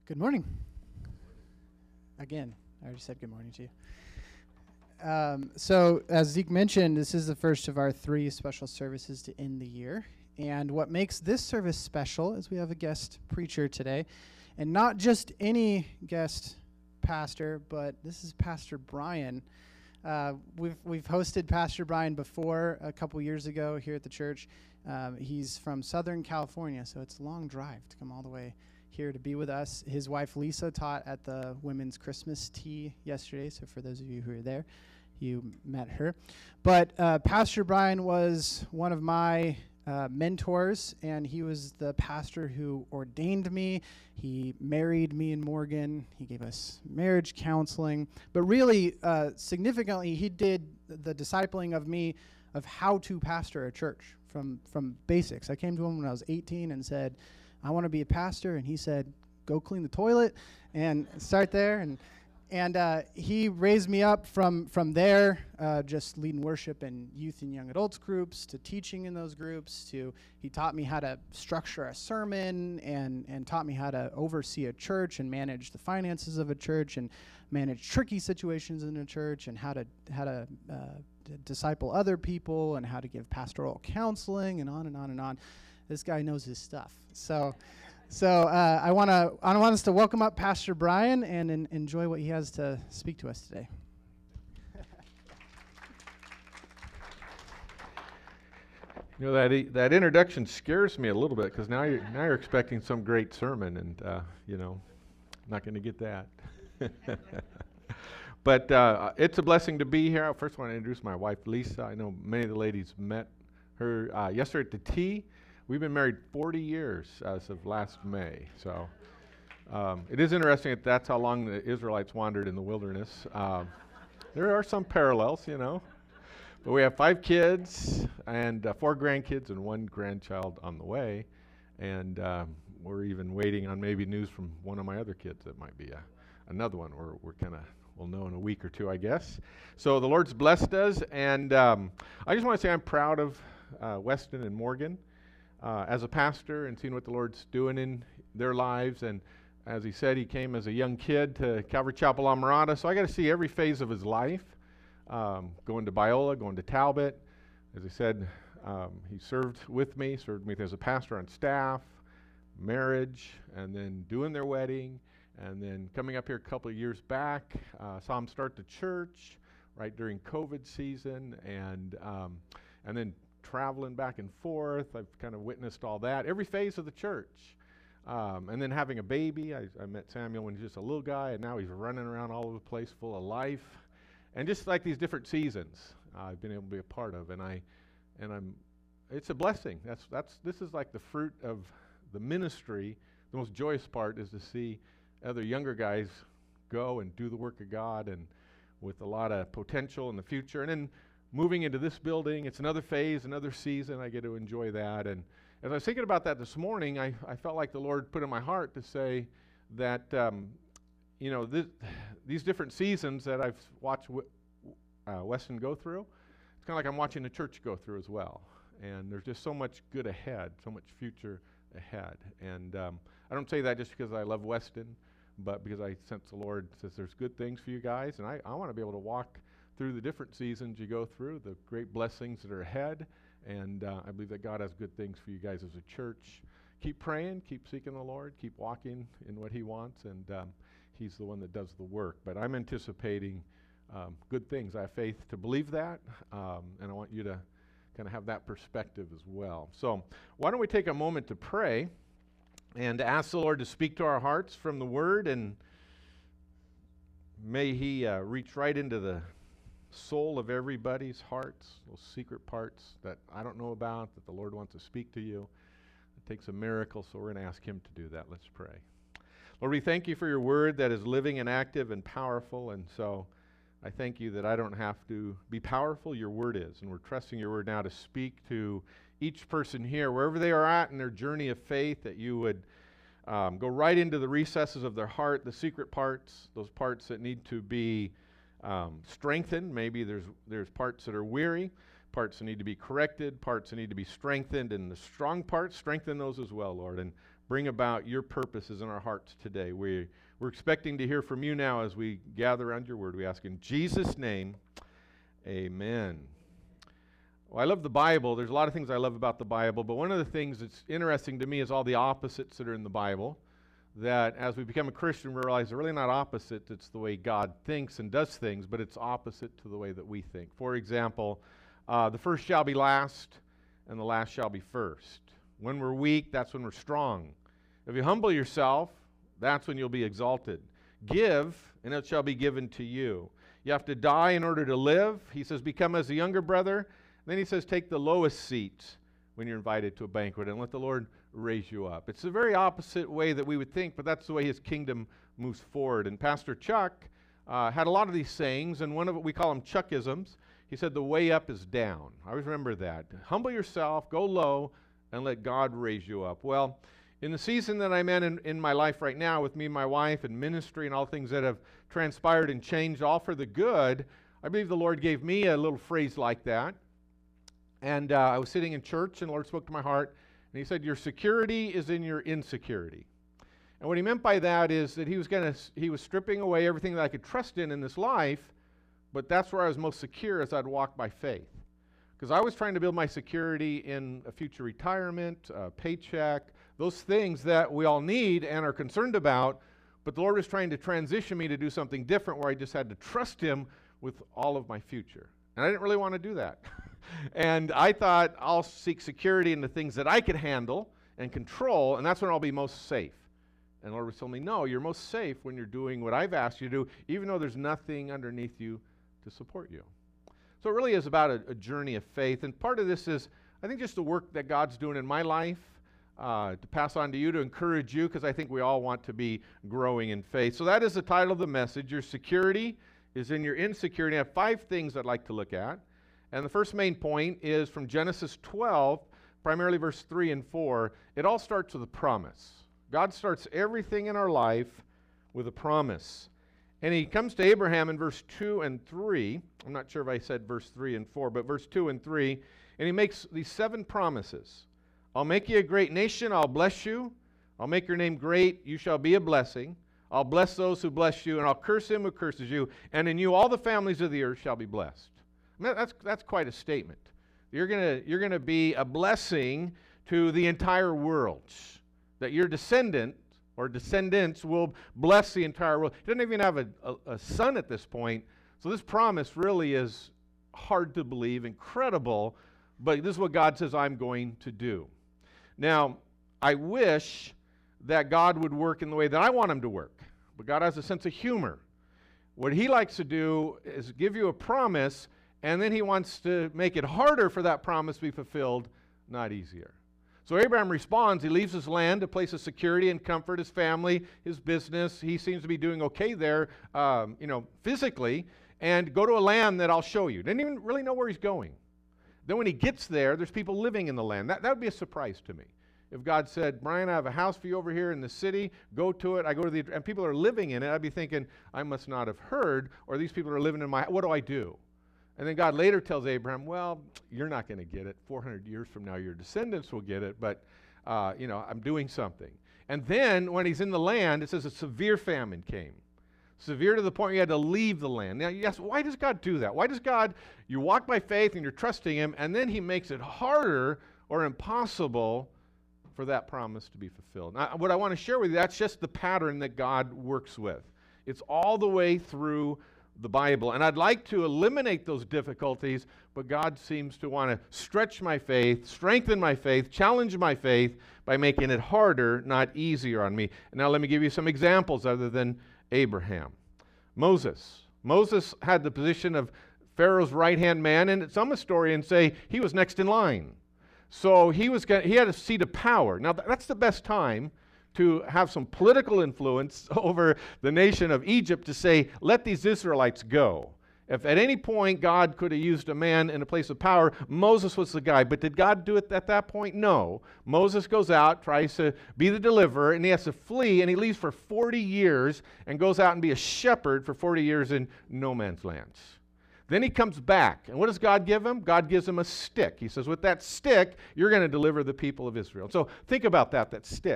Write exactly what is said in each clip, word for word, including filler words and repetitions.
Good morning. Again, I already said good morning to you. Um, so, as Zeke mentioned, this is the first of our three special services to end the year. And what makes this service special is we have a guest preacher today. And not just any guest pastor, but this is Pastor Brian. Uh, we've we've hosted Pastor Brian before a couple years ago here at the church. Um, he's from Southern California, so it's a long drive to come all the way here to be with us. His wife Lisa taught at the women's Christmas tea yesterday, so for those of you who are there, you met her. But uh, Pastor Brian was one of my uh, mentors, and he was the pastor who ordained me. He married me and Morgan. He gave us marriage counseling. But really, uh, significantly, he did the discipling of me of how to pastor a church from, from basics. I came to him when I was eighteen and said, I want to be a pastor, and he said, go clean the toilet and start there. And and uh, he raised me up from from there, uh, just leading worship in youth and young adults groups, to teaching in those groups, to he taught me how to structure a sermon and, and taught me how to oversee a church and manage the finances of a church and manage tricky situations in a church and how to how to uh, d- disciple other people and how to give pastoral counseling and on and on and on. This guy knows his stuff. So, so uh, I want to I want us to welcome up Pastor Brian and, and enjoy what he has to speak to us today. You know, that e- that introduction scares me a little bit because now you're now you're expecting some great sermon, and uh, you know, not going to get that. But uh, it's a blessing to be here. I first want to introduce my wife, Lisa. I know many of the ladies met her uh, yesterday at the tea. We've been married forty years as of last May. So um, it is interesting that that's how long the Israelites wandered in the wilderness. Um, there are some parallels, you know. But we have five kids and uh, four grandkids and one grandchild on the way. And um, we're even waiting on maybe news from one of my other kids that might be a, another one. We're, we're kind of, we'll know in a week or two, I guess. So the Lord's blessed us. And um, I just want to say I'm proud of uh, Weston and Morgan. Uh, as a pastor and seeing what the Lord's doing in their lives. And as he said, he came as a young kid to Calvary Chapel Amarada, so I got to see every phase of his life, um, going to Biola, going to Talbot. As he said, um, he served with me, served me as a pastor on staff, marriage, and then doing their wedding, and then coming up here a couple of years back, uh, saw him start the church right during COVID season, and um, and then traveling back and forth. I've kind of witnessed all that, every phase of the church. Um, and then having a baby. I, I met Samuel when he was just a little guy, and now he's running around all over the place full of life. And just like these different seasons uh, I've been able to be a part of. And I, and I'm, it's a blessing. That's, that's, this is like the fruit of the ministry. The most joyous part is to see other younger guys go and do the work of God, and with a lot of potential in the future. And then moving into this building, it's another phase, another season. I get to enjoy that. And as I was thinking about that this morning, I, I felt like the Lord put in my heart to say that, um, you know, this, these different seasons that I've watched w- uh, Weston go through, it's kind of like I'm watching the church go through as well. And there's just so much good ahead, so much future ahead. And um, I don't say that just because I love Weston, but because I sense the Lord says there's good things for you guys. And I, I want to be able to walk through the different seasons you go through, the great blessings that are ahead, and uh, I believe that God has good things for you guys as a church. Keep praying, keep seeking the Lord, keep walking in what he wants, and um, he's the one that does the work. But I'm anticipating um, good things. I have faith to believe that, um, and I want you to kind of have that perspective as well. So why don't we take a moment to pray and ask the Lord to speak to our hearts from the Word, and may he uh, reach right into the soul of everybody's hearts, those secret parts that I don't know about, that the Lord wants to speak to you. It takes a miracle, so we're going to ask him to do that. Let's pray. Lord, we thank you for your word that is living and active and powerful, and so I thank you that I don't have to be powerful. Your word is, and we're trusting your word now to speak to each person here, wherever they are at in their journey of faith, that you would um, go right into the recesses of their heart, the secret parts, those parts that need to be Um, strengthened. Maybe there's there's parts that are weary, parts that need to be corrected, parts that need to be strengthened, and the strong parts, strengthen those as well, Lord. And bring about your purposes in our hearts today. We, we're expecting to hear from you now as we gather around your word. We ask in Jesus' name, amen. Well, I love the Bible. There's a lot of things I love about the Bible, but one of the things that's interesting to me is all the opposites that are in the Bible, that as we become a Christian, we realize they're really not opposites. It's the way God thinks and does things, but it's opposite to the way that we think. For example, uh, the first shall be last, and the last shall be first. When we're weak, that's when we're strong. If you humble yourself, that's when you'll be exalted. Give, and it shall be given to you. You have to die in order to live. He says, become as a younger brother. Then he says, take the lowest seat when you're invited to a banquet and let the Lord raise you up. It's the very opposite way that we would think, but that's the way his kingdom moves forward. And Pastor Chuck uh, had a lot of these sayings, and one of it, we call them Chuckisms. He said, the way up is down. I always remember that. Humble yourself, go low, and let God raise you up. Well, in the season that I'm in, in in my life right now with me and my wife and ministry and all things that have transpired and changed all for the good, I believe the Lord gave me a little phrase like that. And uh, I was sitting in church, and the Lord spoke to my heart, and he said, your security is in your insecurity. And what he meant by that is that he was going to, he was stripping away everything that I could trust in in this life, but that's where I was most secure as I'd walk by faith. Because I was trying to build my security in a future retirement, a paycheck, those things that we all need and are concerned about, but the Lord was trying to transition me to do something different where I just had to trust him with all of my future. And I didn't really want to do that. And I thought I'll seek security in the things that I could handle and control, and that's when I'll be most safe. And the Lord was telling me, no, you're most safe when you're doing what I've asked you to do, even though there's nothing underneath you to support you. So it really is about a, a journey of faith, and part of this is, I think, just the work that God's doing in my life uh, to pass on to you, to encourage you, because I think we all want to be growing in faith. So that is the title of the message. Your security is in your insecurity. I have five things I'd like to look at. And the first main point is from Genesis twelve, primarily verse three and four. It all starts with a promise. God starts everything in our life with a promise. And he comes to Abraham in verse two and three. I'm not sure if I said verse three and four, but verse two and three. And he makes these seven promises. I'll make you a great nation. I'll bless you. I'll make your name great. You shall be a blessing. I'll bless those who bless you, and I'll curse him who curses you. And in you all the families of the earth shall be blessed. I mean, that's, that's quite a statement. You're going you're gonna be a blessing to the entire world. That your descendant or descendants will bless the entire world. He doesn't even have a, a, a son at this point. So this promise really is hard to believe, incredible, but this is what God says I'm going to do. Now, I wish that God would work in the way that I want him to work, but God has a sense of humor. What he likes to do is give you a promise, and then he wants to make it harder for that promise to be fulfilled, not easier. So Abraham responds. He leaves his land, a place of security and comfort, his family, his business. He seems to be doing okay there, um, you know, physically, and go to a land that I'll show you. Didn't even really know where he's going. Then when he gets there, there's people living in the land. That, that would be a surprise to me. If God said, Brian, I have a house for you over here in the city, go to it, I go to the, and people are living in it, I'd be thinking, I must not have heard, or these people are living in my, what do I do? And then God later tells Abraham, well, you're not going to get it. four hundred years from now, your descendants will get it, but, uh, you know, I'm doing something. And then when he's in the land, it says a severe famine came. Severe to the point you had to leave the land. Now, yes, why does God do that? Why does God, you walk by faith and you're trusting him, and then he makes it harder or impossible for that promise to be fulfilled? Now, what I want to share with you, that's just the pattern that God works with. It's all the way through the Bible. And I'd like to eliminate those difficulties, but God seems to want to stretch my faith, strengthen my faith, challenge my faith by making it harder, not easier on me. And now let me give you some examples other than Abraham. Moses. Moses had the position of Pharaoh's right-hand man, and some historians say he was next in line. So he was he had a seat of power. Now that's the best time to have some political influence over the nation of Egypt to say, let these Israelites go. If at any point God could have used a man in a place of power, Moses was the guy. But did God do it at that point? No. Moses goes out, tries to be the deliverer, and he has to flee, and he leaves for forty years and goes out and be a shepherd for forty years in no man's lands. Then he comes back, and what does God give him? God gives him a stick. He says, with that stick, you're going to deliver the people of Israel. So think about that, that stick.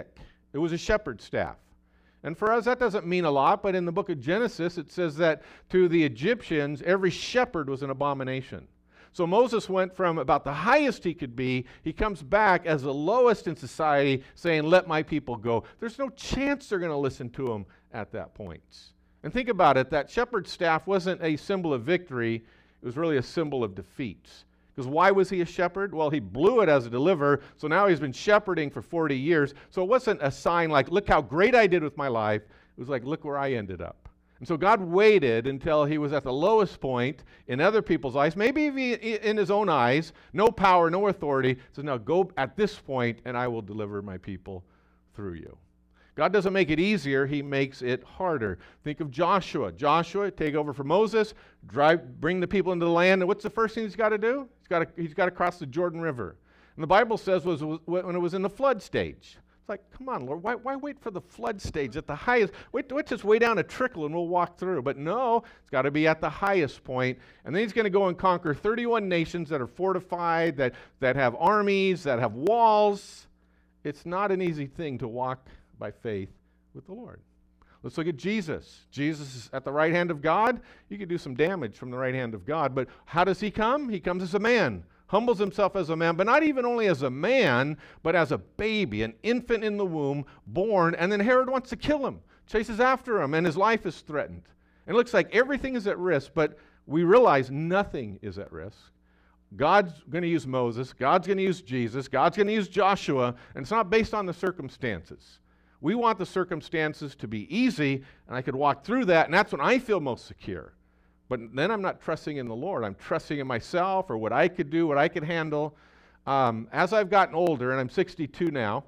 It was a shepherd's staff. And for us, that doesn't mean a lot, but in the book of Genesis, it says that to the Egyptians, every shepherd was an abomination. So Moses went from about the highest he could be, he comes back as the lowest in society, saying, let my people go. There's no chance they're going to listen to him at that point. And think about it, that shepherd's staff wasn't a symbol of victory, it was really a symbol of defeat. Because why was he a shepherd? Well, he blew it as a deliverer, so now he's been shepherding for forty years. So it wasn't a sign like, look how great I did with my life. It was like, look where I ended up. And so God waited until he was at the lowest point in other people's eyes, maybe even in his own eyes, no power, no authority. So now go at this point and I will deliver my people through you. God doesn't make it easier, he makes it harder. Think of Joshua. Joshua, take over for Moses, drive, bring the people into the land, and what's the first thing he's got to do? He's got to, he's got to cross the Jordan River. And the Bible says was, was when it was in the flood stage. It's like, come on, Lord, why, why wait for the flood stage at the highest? Wait, wait just way down a trickle and we'll walk through. But no, it's got to be at the highest point. And then he's going to go and conquer thirty-one nations that are fortified, that, that have armies, that have walls. It's not an easy thing to walk by faith with the Lord. Let's look at Jesus. Jesus is at the right hand of God. You could do some damage from the right hand of God, but how does he come? He comes as a man, humbles himself as a man, but not even only as a man, but as a baby, an infant in the womb, born, and then Herod wants to kill him, chases after him, and his life is threatened. And it looks like everything is at risk, but we realize nothing is at risk. God's going to use Moses, God's going to use Jesus, God's going to use Joshua, and it's not based on the circumstances. We want the circumstances to be easy, and I could walk through that, and that's when I feel most secure. But then I'm not trusting in the Lord. I'm trusting in myself or what I could do, what I could handle. Um, as I've gotten older, and I'm sixty-two now,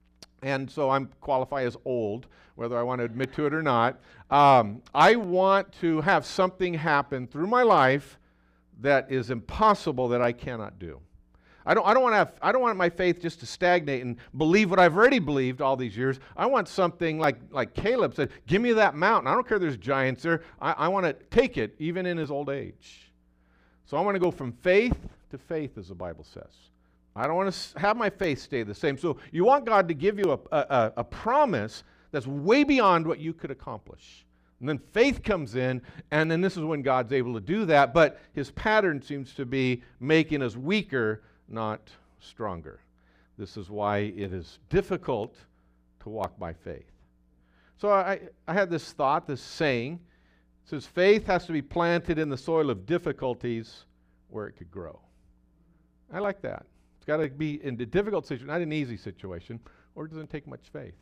and so I'm qualified as old, whether I want to admit to it or not, um, I want to have something happen through my life that is impossible that I cannot do. I don't, I don't want to have, I don't want my faith just to stagnate and believe what I've already believed all these years. I want something like, like Caleb said, give me that mountain. I don't care if there's giants there. I, I want to take it even in his old age. So I want to go from faith to faith, as the Bible says. I don't want to have my faith stay the same. So you want God to give you a, a, a promise that's way beyond what you could accomplish. And then faith comes in, and then this is when God's able to do that. But his pattern seems to be making us weaker, not stronger. This is why it is difficult to walk by faith. So I, I had this thought, this saying. It says, faith has to be planted in the soil of difficulties where it could grow. I like that. It's got to be in a difficult situation, not an easy situation, or it doesn't take much faith.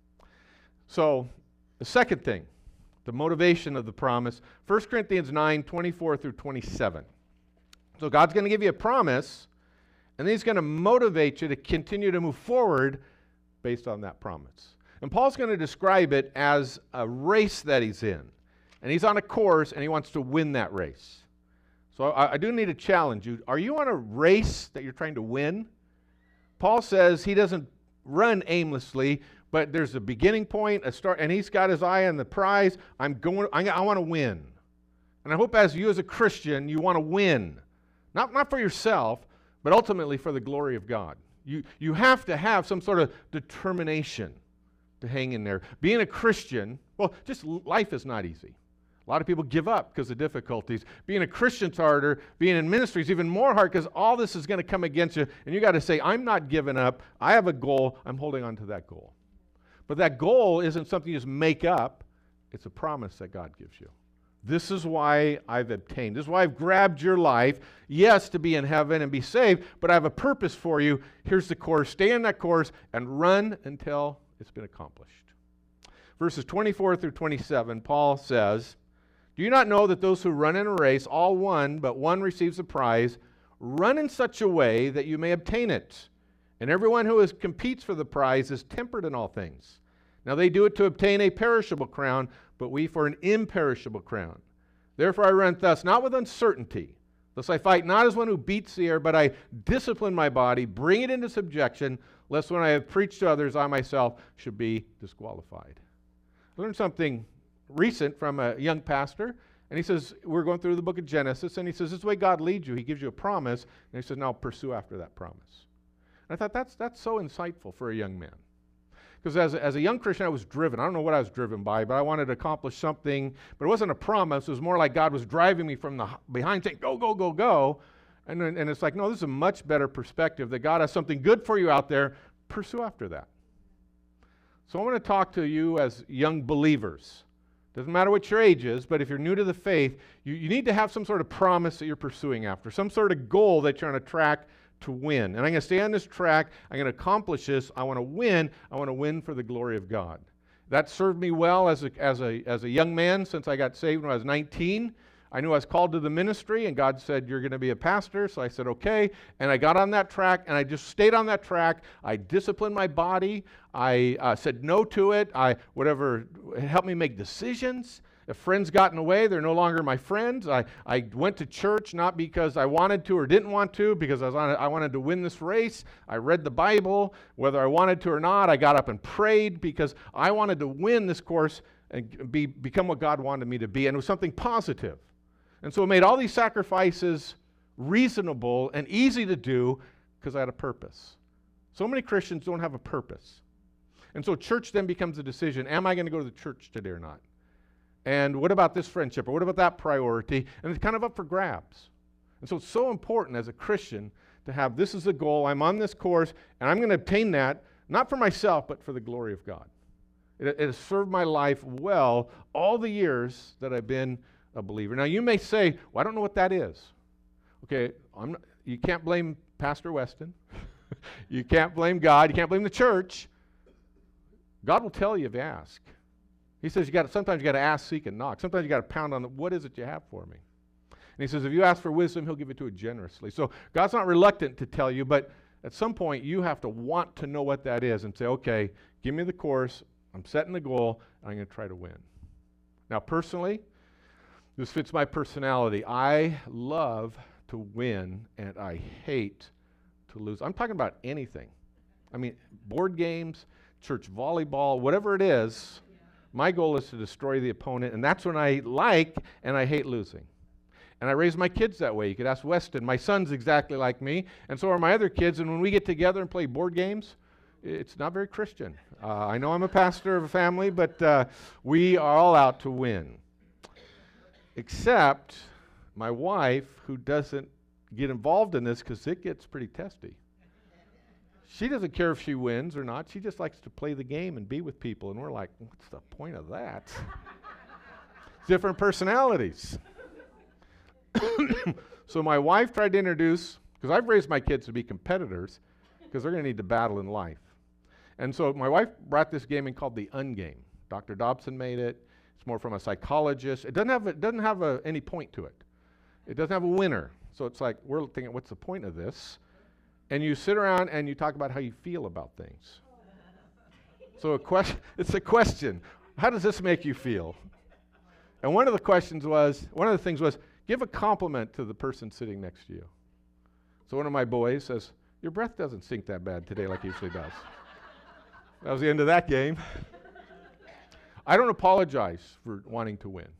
So the second thing, the motivation of the promise, First Corinthians nine, twenty-four through twenty-seven. So God's going to give you a promise, and then he's going to motivate you to continue to move forward based on that promise. And Paul's going to describe it as a race that he's in. And he's on a course, and he wants to win that race. So I, I do need to challenge you. Are you on a race that you're trying to win? Paul says he doesn't run aimlessly, but there's a beginning point, a start, and he's got his eye on the prize. I'm going, I, I want to win. And I hope as you as a Christian, you want to win. Not, not for yourself, but ultimately for the glory of God. You, you have to have some sort of determination to hang in there. Being a Christian, well, just life is not easy. A lot of people give up because of difficulties. Being a Christian's harder. Being in ministry is even more hard because all this is going to come against you. And you got to say, I'm not giving up. I have a goal. I'm holding on to that goal. But that goal isn't something you just make up. It's a promise that God gives you. This is why I've obtained. This is why I've grabbed your life. Yes, to be in heaven and be saved, but I have a purpose for you. Here's the course. Stay in that course and run until it's been accomplished. Verses twenty-four through twenty-seven, Paul says, do you not know that those who run in a race, all won, but one receives a prize? Run in such a way that you may obtain it. And everyone who is, competes for the prize is tempered in all things. Now they do it to obtain a perishable crown, but we for an imperishable crown. Therefore I run thus, not with uncertainty. Thus I fight not as one who beats the air, but I discipline my body, bring it into subjection, lest when I have preached to others, I myself should be disqualified. I learned something recent from a young pastor, and he says, we're going through the book of Genesis, and he says, this is the way God leads you. He gives you a promise, and he says, now pursue after that promise. And I thought that's, that's so insightful for a young man. Because as, a- as a young Christian, I was driven. I don't know what I was driven by, but I wanted to accomplish something. But it wasn't a promise. It was more like God was driving me from the h- behind saying, go, go, go, go. And, then- and it's like, no, this is a much better perspective that God has something good for you out there. Pursue after that. So I want to talk to you as young believers. Doesn't matter what your age is, but if you're new to the faith, you, you need to have some sort of promise that you're pursuing after, some sort of goal that you're on a track to win. And I'm going to stay on this track. I'm going to accomplish this. I want to win. I want to win for the glory of God. That served me well as a, as a, as a young man since I got saved when I was nineteen. I knew I was called to the ministry, and God said, you're going to be a pastor. So I said, okay. And I got on that track, and I just stayed on that track. I disciplined my body. I uh, said no to it. I whatever it helped me make decisions. If friends got in the way, they're no longer my friends. I, I went to church not because I wanted to or didn't want to, because I, was on, I wanted to win this race. I read the Bible, whether I wanted to or not. I got up and prayed because I wanted to win this course and be, become what God wanted me to be. And it was something positive. And so it made all these sacrifices reasonable and easy to do because I had a purpose. So many Christians don't have a purpose. And so church then becomes a decision. Am I going to go to the church today or not? And what about this friendship? Or what about that priority? And it's kind of up for grabs. And so it's so important as a Christian to have, this is the goal. I'm on this course, and I'm going to obtain that, not for myself, but for the glory of God. It, it has served my life well all the years that I've been a believer. Now, you may say, well, I don't know what that is. Okay, I'm not, you can't blame Pastor Weston. You can't blame God. You can't blame the church. God will tell you if you ask. He says you got sometimes you got to ask, seek, and knock. Sometimes you got to pound on the, what is it you have for me? And he says if you ask for wisdom, he'll give it to you generously. So God's not reluctant to tell you, but at some point you have to want to know what that is and say, okay, give me the course. I'm setting the goal. And I'm going to try to win. Now, personally, this fits my personality. I love to win, and I hate to lose. I'm talking about anything. I mean, board games, church volleyball, whatever it is, my goal is to destroy the opponent, and that's when I like and I hate losing. And I raise my kids that way. You could ask Weston. My son's exactly like me, and so are my other kids, and when we get together and play board games, it's not very Christian. Uh, I know I'm a pastor of a family, but uh, we are all out to win. Except my wife, who doesn't get involved in this because it gets pretty testy. She doesn't care if she wins or not. She just likes to play the game and be with people. And we're like, what's the point of that? Different personalities. So my wife tried to introduce, because I've raised my kids to be competitors, because they're going to need to battle in life. And so my wife brought this game in called the Ungame. Doctor Dobson made it. It's more from a psychologist. It doesn't have a, it doesn't have a, any point to it. It doesn't have a winner. So it's like, we're thinking, what's the point of this? And you sit around and you talk about how you feel about things. So a question, it's a question. How does this make you feel? And one of the questions was, one of the things was, give a compliment to the person sitting next to you. So one of my boys says, your breath doesn't stink that bad today like it usually does. That was the end of that game. I don't apologize for wanting to win.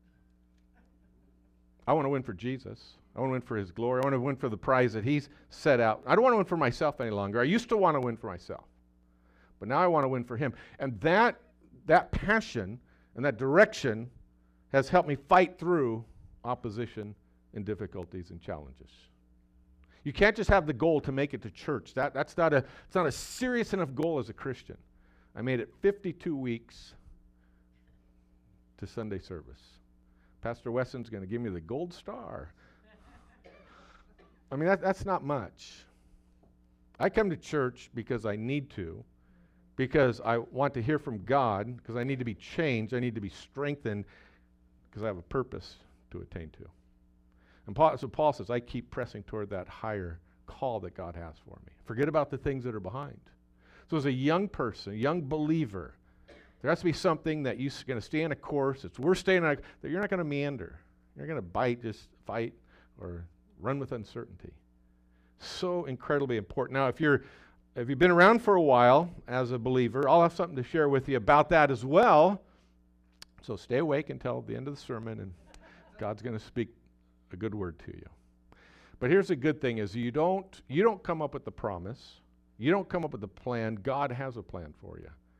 I want to win for Jesus. I want to win for his glory. I want to win for the prize that he's set out. I don't want to win for myself any longer. I used to want to win for myself. But now I want to win for him. And that, that passion and that direction has helped me fight through opposition and difficulties and challenges. You can't just have the goal to make it to church. That, that's not a, it's not a serious enough goal as a Christian. I made it fifty-two weeks to Sunday service. Pastor Weston's going to give me the gold star. I mean, that, that's not much. I come to church because I need to, because I want to hear from God, because I need to be changed, I need to be strengthened, because I have a purpose to attain to. And Paul, so Paul says, I keep pressing toward that higher call that God has for me. Forget about the things that are behind. So as a young person, a young believer, there has to be something that you're going to stay in a course. It's we're staying on a, that you're not going to meander. You're going to bite, just fight, or run with uncertainty. So incredibly important. Now, if you're if you've been around for a while as a believer, I'll have something to share with you about that as well. So stay awake until the end of the sermon, and God's going to speak a good word to you. But here's the good thing: is you don't you don't come up with the promise. You don't come up with the plan. God has a plan for you.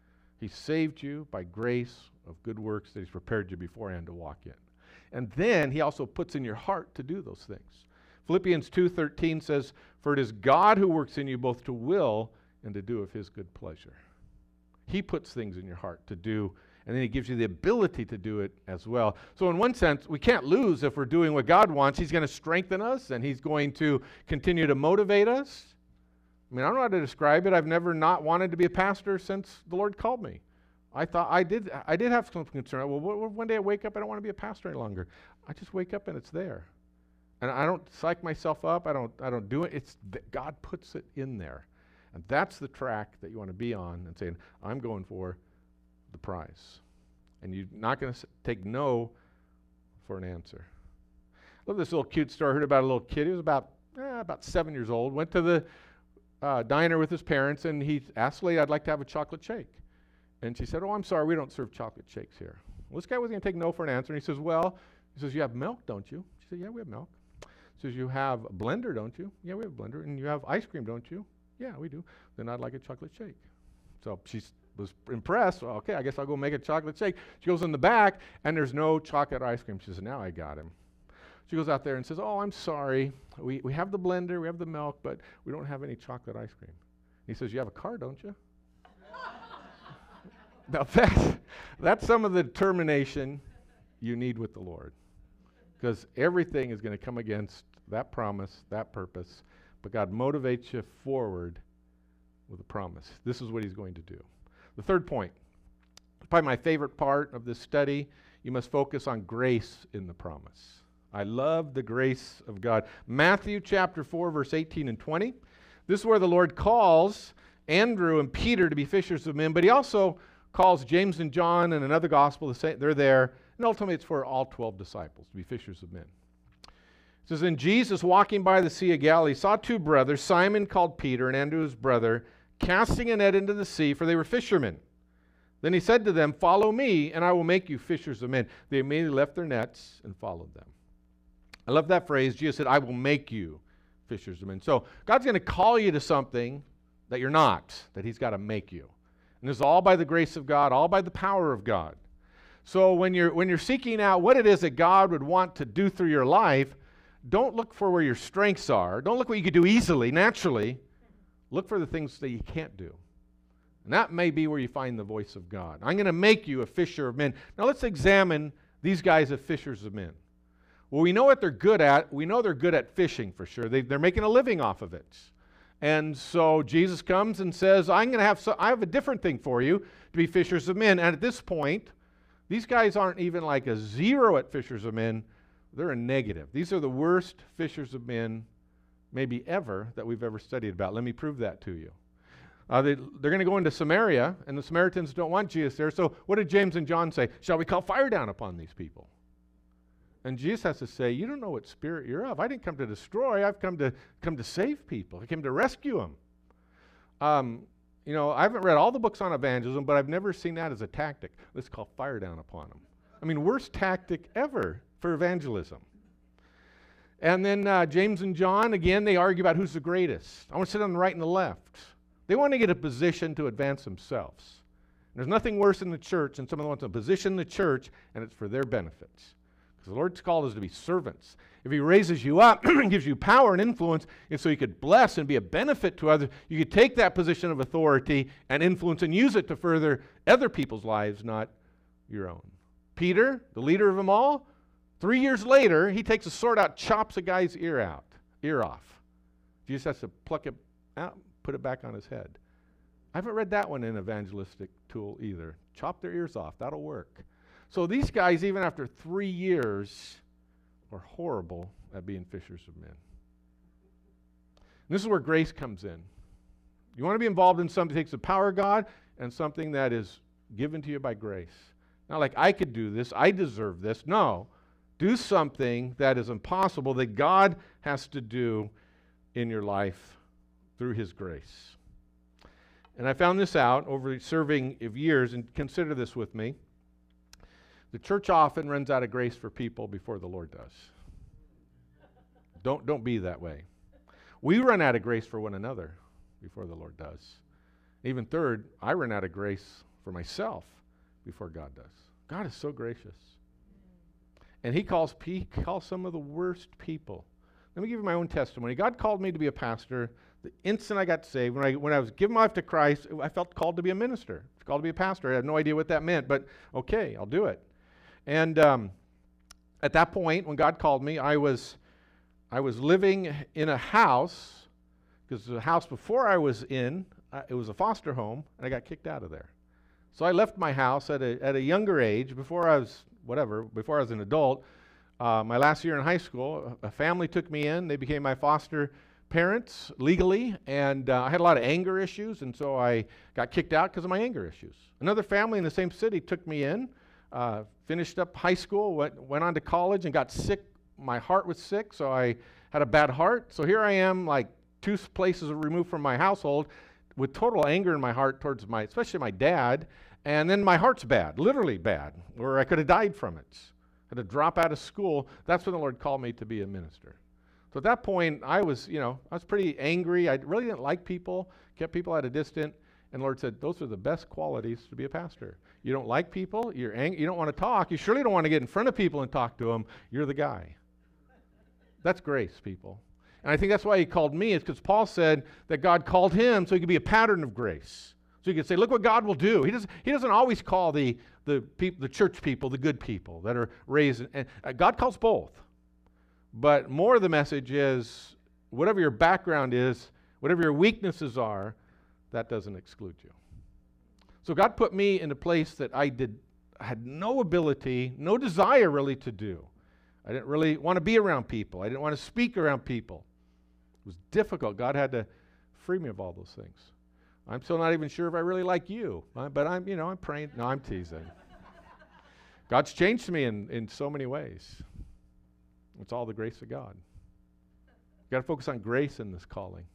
He saved you by grace of good works that he's prepared you beforehand to walk in. And then he also puts in your heart to do those things. Philippians two thirteen says, "For it is God who works in you both to will and to do of his good pleasure." He puts things in your heart to do, and then he gives you the ability to do it as well. So in one sense, we can't lose if we're doing what God wants. He's going to strengthen us, and he's going to continue to motivate us. I mean, I don't know how to describe it. I've never not wanted to be a pastor since the Lord called me. I thought I did I did have some concern. Well, what, one day I wake up, I don't want to be a pastor any longer. I just wake up and it's there. And I don't psych myself up. I don't I don't do it. It's th- God puts it in there. And that's the track that you want to be on and saying, I'm going for the prize. And you're not going to s- take no for an answer. I love this little cute story. I heard about a little kid. He was about eh, about seven years old. Went to the uh, diner with his parents, and he asked the lady, I'd like to have a chocolate shake. And she said, oh, I'm sorry, we don't serve chocolate shakes here. Well, this guy wasn't going to take no for an answer. And he says, well, he says, you have milk, don't you? She said, yeah, we have milk. He says, you have a blender, don't you? Yeah, we have a blender. And you have ice cream, don't you? Yeah, we do. Then I'd like a chocolate shake. So she was impressed. Well, okay, I guess I'll go make a chocolate shake. She goes in the back, and there's no chocolate ice cream. She says, now I got him. She goes out there and says, oh, I'm sorry. We we have the blender, we have the milk, but we don't have any chocolate ice cream. He says, you have a car, don't you? Now, that's, that's some of the determination you need with the Lord. Because everything is going to come against that promise, that purpose. But God motivates you forward with a promise. This is what he's going to do. The third point, probably my favorite part of this study, you must focus on grace in the promise. I love the grace of God. Matthew chapter four, verse eighteen and twenty. This is where the Lord calls Andrew and Peter to be fishers of men, but he also calls James and John and another gospel to say they're there. And ultimately it's for all twelve disciples to be fishers of men. It says, and Jesus, walking by the Sea of Galilee, saw two brothers, Simon called Peter and Andrew his brother, casting a net into the sea, for they were fishermen. Then he said to them, follow me, and I will make you fishers of men. They immediately left their nets and followed them. I love that phrase. Jesus said, I will make you fishers of men. So God's going to call you to something that you're not, that he's got to make you. And this is all by the grace of God, all by the power of God. So when you're when you're seeking out what it is that God would want to do through your life, don't look for where your strengths are. Don't look what you could do easily, naturally. Look for the things that you can't do. And that may be where you find the voice of God. I'm going to make you a fisher of men. Now let's examine these guys as fishers of men. Well, we know what they're good at. We know they're good at fishing for sure. They, they're making a living off of it. And so Jesus comes and says, I'm going to have so, I have a different thing for you to be fishers of men. And at this point, these guys aren't even like a zero at fishers of men. They're a negative. These are the worst fishers of men maybe ever that we've ever studied about. Let me prove that to you. Uh, they, they're going to go into Samaria, and the Samaritans don't want Jesus there. So what did James and John say? Shall we call fire down upon these people? And Jesus has to say, you don't know what spirit you're of. I didn't come to destroy. I've come to come to save people. I came to rescue them. Um, you know, I haven't read all the books on evangelism, but I've never seen that as a tactic. Let's call fire down upon them. I mean, worst tactic ever for evangelism. And then uh, James and John, again, they argue about who's the greatest. I want to sit on the right and the left. They want to get a position to advance themselves. And there's nothing worse in the church than someone wants to position the church, and it's for their benefits. Because the Lord's called us to be servants. If he raises you up and gives you power and influence, and so you could bless and be a benefit to others, you could take that position of authority and influence and use it to further other people's lives, not your own. Peter, the leader of them all, three years later, he takes a sword out, chops a guy's ear out, ear off. Jesus has to pluck it out, put it back on his head. I haven't read that one in evangelistic tool either. Chop their ears off, that'll work. So these guys, even after three years, are horrible at being fishers of men. And this is where grace comes in. You want to be involved in something that takes the power of God and something that is given to you by grace. Not like I could do this, I deserve this. No. Do something that is impossible that God has to do in your life through his grace. And I found this out over serving of years, and consider this with me. The church often runs out of grace for people before the Lord does. Don't, don't be that way. We run out of grace for one another before the Lord does. Even third, I run out of grace for myself before God does. God is so gracious. And he calls, he calls some of the worst people. Let me give you my own testimony. God called me to be a pastor the instant I got saved. When I, when I was giving my life to Christ, I felt called to be a minister. I was called to be a pastor. I had no idea what that meant, but okay, I'll do it. And um, at that point, when God called me, I was, I was living in a house, because the house before I was in, uh, it was a foster home, and I got kicked out of there. So I left my house at a, at a younger age, before I was, whatever, before I was an adult. Uh, my last year in high school, a family took me in. They became my foster parents legally, and uh, I had a lot of anger issues, and so I got kicked out because of my anger issues. Another family in the same city took me in, uh, finished up high school, went, went on to college, and got sick. My heart was sick, so I had a bad heart. So here I am, like two places removed from my household, with total anger in my heart towards my, especially my dad, and then my heart's bad, literally bad, where I could have died from it. Had to drop out of school. That's when the Lord called me to be a minister. So at that point, I was, you know, I was pretty angry. I really didn't like people, kept people at a distance. And the Lord said, those are the best qualities to be a pastor. You don't like people, you're ang- you don't want to talk, you surely don't want to get in front of people and talk to them. You're the guy. That's grace, people. And I think that's why he called me, is because Paul said that God called him so he could be a pattern of grace. So you could say, look what God will do. He doesn't, he doesn't always call the, the, peop- the church people, the good people that are raised. In, and uh, God calls both. But more of the message is, whatever your background is, whatever your weaknesses are, that doesn't exclude you. So God put me in a place that I did had no ability, no desire really to do. I didn't really want to be around people. I didn't want to speak around people. It was difficult. God had to free me of all those things. I'm still not even sure if I really like you, uh, but I'm, you know, I'm praying. No, I'm teasing. God's changed me in, in so many ways. It's all the grace of God. You've got to focus on grace in this calling.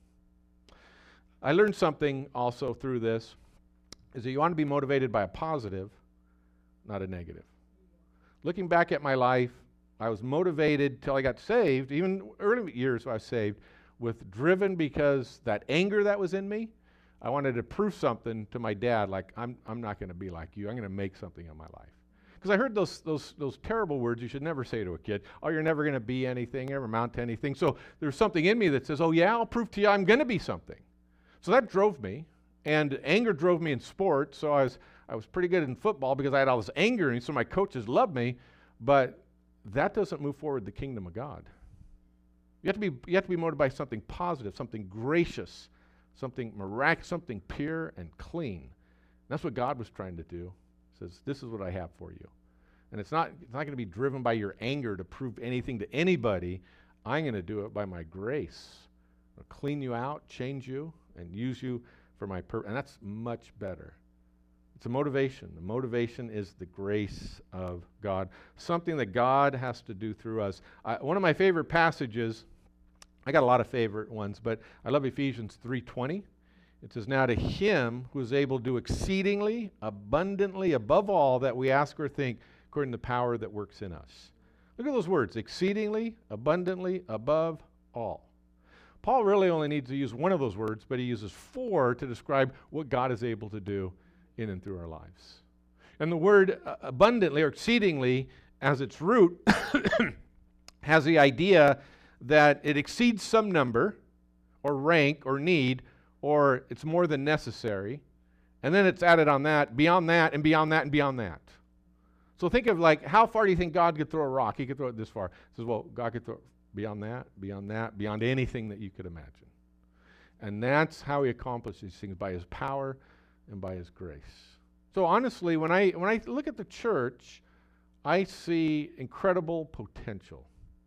I learned something also through this, is that you want to be motivated by a positive, not a negative. Looking back at my life, I was motivated till I got saved, even early years when I was saved, with driven because that anger that was in me, I wanted to prove something to my dad, like, I'm I'm not going to be like you. I'm going to make something of my life. Because I heard those those those terrible words you should never say to a kid. Oh, you're never going to be anything, never amount to anything. So there's something in me that says, oh yeah, I'll prove to you I'm going to be something. So that drove me, and anger drove me in sports. So I was I was pretty good in football because I had all this anger, and so my coaches loved me. But that doesn't move forward the kingdom of God. You have to be you have to be motivated by something positive, something gracious, something miraculous, something pure and clean. And that's what God was trying to do. He says, this is what I have for you. And it's not it's not going to be driven by your anger to prove anything to anybody. I'm going to do it by my grace. I'll clean you out, change you, and use you for my purpose. And that's much better. It's a motivation. The motivation is the grace of God, something that God has to do through us. I, one of my favorite passages, I got a lot of favorite ones, but I love Ephesians three twenty. It says, now to him who is able to do exceedingly, abundantly, above all that we ask or think, according to the power that works in us. Look at those words, exceedingly, abundantly, above all. Paul really only needs to use one of those words, but he uses four to describe what God is able to do in and through our lives. And the word uh, abundantly or exceedingly, as its root, has the idea that it exceeds some number or rank or need, or it's more than necessary. And then it's added on that, beyond that, and beyond that, and beyond that. So think of, like, how far do you think God could throw a rock? He could throw it this far. It says, well, God could throw it beyond that, beyond that, beyond anything that you could imagine. And that's how he accomplishes these things, by his power and by his grace. So honestly, when I when I look at the church, I see incredible potential.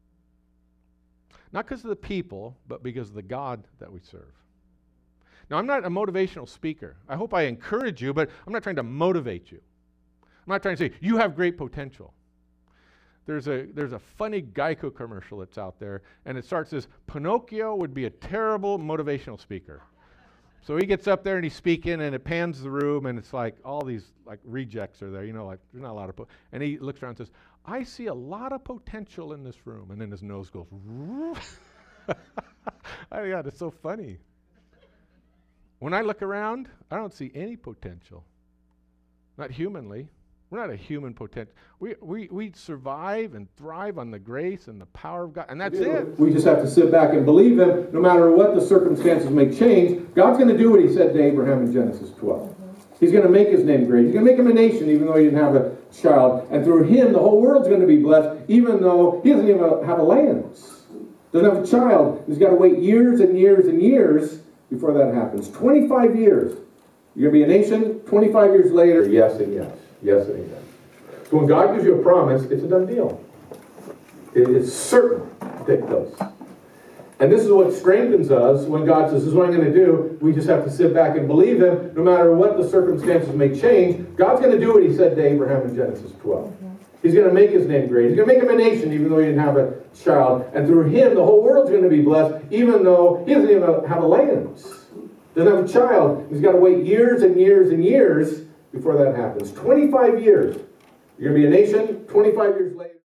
Not because of the people, but because of the God that we serve. Now, I'm not a motivational speaker. I hope I encourage you, but I'm not trying to motivate you. I'm not trying to say, you have great potential. There's a there's a funny Geico commercial that's out there, and it starts as, Pinocchio would be a terrible motivational speaker. So he gets up there and he's speaking, and it pans the room, and it's like all these like rejects are there, you know, like there's not a lot of, po- and he looks around and says, I see a lot of potential in this room, and then his nose goes, oh my God, it's so funny. When I look around, I don't see any potential. not humanly. We're not a human potential. We, we, we survive and thrive on the grace and the power of God, and that's it. We just have to sit back and believe Him, no matter what the circumstances may change. God's going to do what He said to Abraham in Genesis twelve. He's going to make His name great. He's going to make him a nation, even though he didn't have a child. And through him, the whole world's going to be blessed, even though he doesn't even have a land. Doesn't have a child. He's got to wait years and years and years before that happens. twenty-five years. You're going to be a nation. twenty-five years later, yes and yes. Yes and amen. So when God gives you a promise, it's a done deal. It is certain to take place. And this is what strengthens us when God says, this is what I'm going to do. We just have to sit back and believe Him, no matter what the circumstances may change. God's going to do what He said to Abraham in Genesis twelve. He's going to make His name great. He's going to make him a nation, even though he didn't have a child. And through him, the whole world's going to be blessed, even though he doesn't even have a land. Doesn't have a child. He's got to wait years and years and years before that happens. twenty-five years. You're going to be a nation. twenty-five years later.